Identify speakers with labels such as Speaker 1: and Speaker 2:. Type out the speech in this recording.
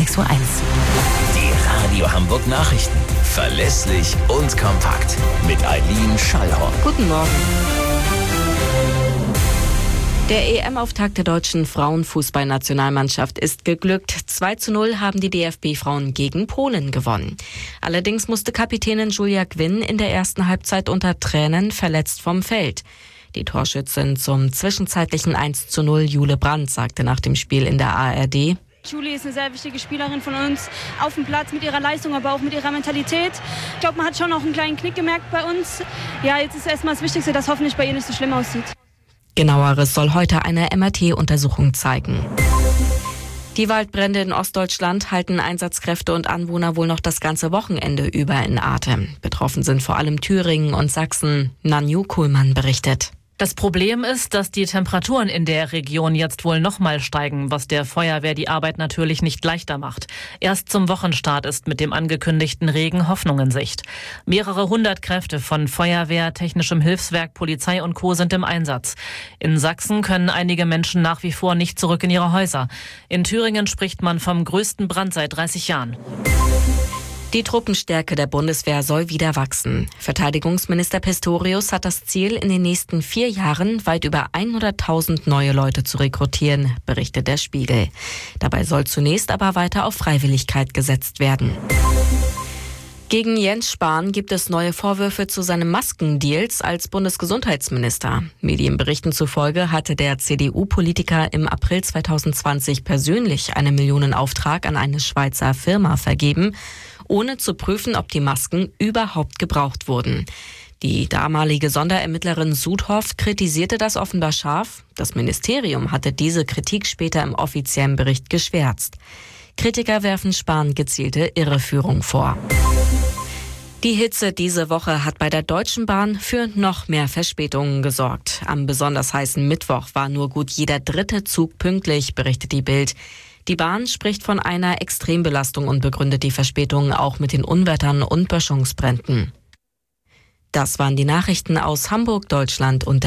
Speaker 1: 6.01 Uhr.
Speaker 2: Die Radio Hamburg Nachrichten. Verlässlich und kompakt. Mit Eileen Schallhorn.
Speaker 3: Guten Morgen. Der EM-Auftakt der deutschen Frauenfußballnationalmannschaft ist geglückt. 2:0 haben die DFB-Frauen gegen Polen gewonnen. Allerdings musste Kapitänin Julia Gwynn in der ersten Halbzeit unter Tränen verletzt vom Feld. Die Torschützin zum zwischenzeitlichen 1:0 Jule Brandt sagte nach dem Spiel in der ARD:
Speaker 4: Julie ist eine sehr wichtige Spielerin von uns, auf dem Platz mit ihrer Leistung, aber auch mit ihrer Mentalität. Ich glaube, man hat schon auch einen kleinen Knick gemerkt bei uns. Ja, jetzt ist erstmal das Wichtigste, dass hoffentlich bei ihr nicht so schlimm aussieht.
Speaker 3: Genaueres soll heute eine MRT-Untersuchung zeigen. Die Waldbrände in Ostdeutschland halten Einsatzkräfte und Anwohner wohl noch das ganze Wochenende über in Atem. Betroffen sind vor allem Thüringen und Sachsen. Nanju Kuhlmann berichtet.
Speaker 1: Das Problem ist, dass die Temperaturen in der Region jetzt wohl nochmal steigen, was der Feuerwehr die Arbeit natürlich nicht leichter macht. Erst zum Wochenstart ist mit dem angekündigten Regen Hoffnung in Sicht. Mehrere hundert Kräfte von Feuerwehr, Technischem Hilfswerk, Polizei und Co. sind im Einsatz. In Sachsen können einige Menschen nach wie vor nicht zurück in ihre Häuser. In Thüringen spricht man vom größten Brand seit 30 Jahren.
Speaker 3: Die Truppenstärke der Bundeswehr soll wieder wachsen. Verteidigungsminister Pistorius hat das Ziel, in den nächsten 4 Jahren weit über 100.000 neue Leute zu rekrutieren, berichtet der Spiegel. Dabei soll zunächst aber weiter auf Freiwilligkeit gesetzt werden. Gegen Jens Spahn gibt es neue Vorwürfe zu seinen Maskendeals als Bundesgesundheitsminister. Medienberichten zufolge hatte der CDU-Politiker im April 2020 persönlich einen Millionenauftrag an eine Schweizer Firma vergeben, ohne zu prüfen, ob die Masken überhaupt gebraucht wurden. Die damalige Sonderermittlerin Sudhoff kritisierte das offenbar scharf. Das Ministerium hatte diese Kritik später im offiziellen Bericht geschwärzt. Kritiker werfen Spahn gezielte Irreführung vor. Die Hitze diese Woche hat bei der Deutschen Bahn für noch mehr Verspätungen gesorgt. Am besonders heißen Mittwoch war nur gut jeder 3. Zug pünktlich, berichtet die Bild. Die Bahn spricht von einer Extrembelastung und begründet die Verspätungen auch mit den Unwettern und Böschungsbränden. Das waren die Nachrichten aus Hamburg, Deutschland und der